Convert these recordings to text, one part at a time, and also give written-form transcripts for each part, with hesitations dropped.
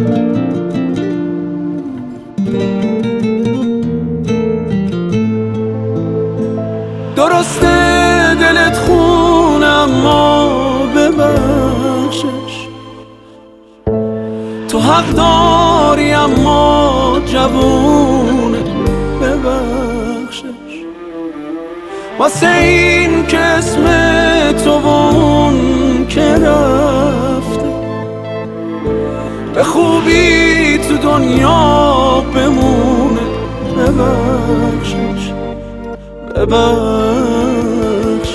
درسته دلت خون اما ببخشش، تو حق داری اما جوونه ببخشش. واسه این که اسم تو اون که رفته به خوبی تو دنیا بمونه ببخشش ببخشش.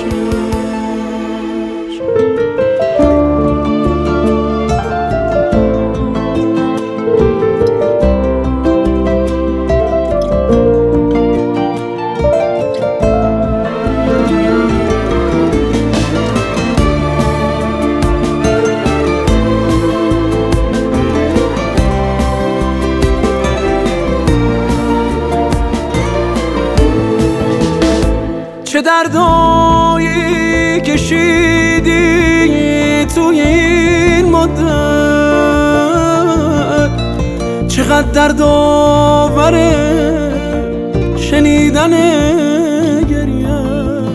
چه دردایی کشیدی توی این مدت، چقدر دردآوره شنیدن گریه.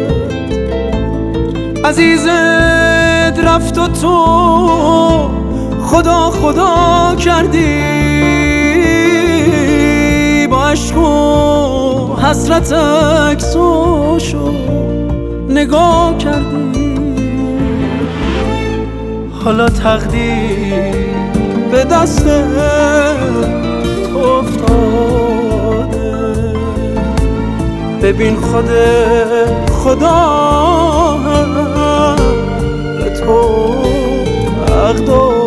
عزیزت رفت و تو خدا خدا کردی، با عشق و حسرت عکساشو نگاه کردی. حالا تقدیر به دست تو افتاده، ببین خود خدا به تو حق داده.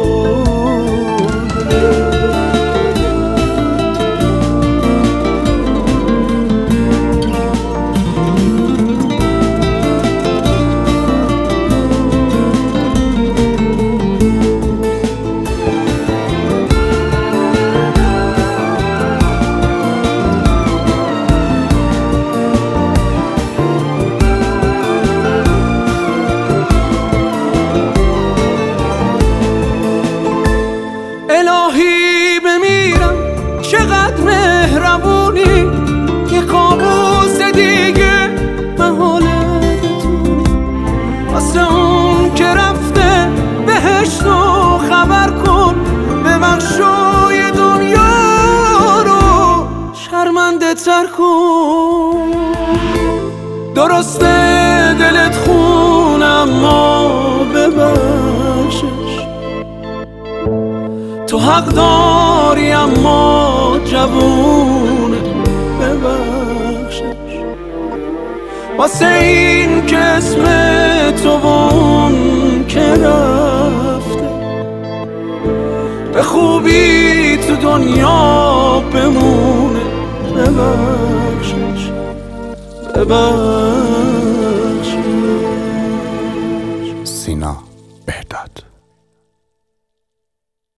الهی بمیرم چقدر مهربونی، یه کابوس دیگه محاله بتونی. واسه اون که رفته بهشت رو خبر کن، ببخشای دنیا رو شرمنده تر کن. درسته دلت خون اما ببخشش، تو حق داری اما جوونه ببخشش. واسه این که اسم تو اون که رفته به خوبی تو دنیا بمونه ببخشش ببخشش. سینا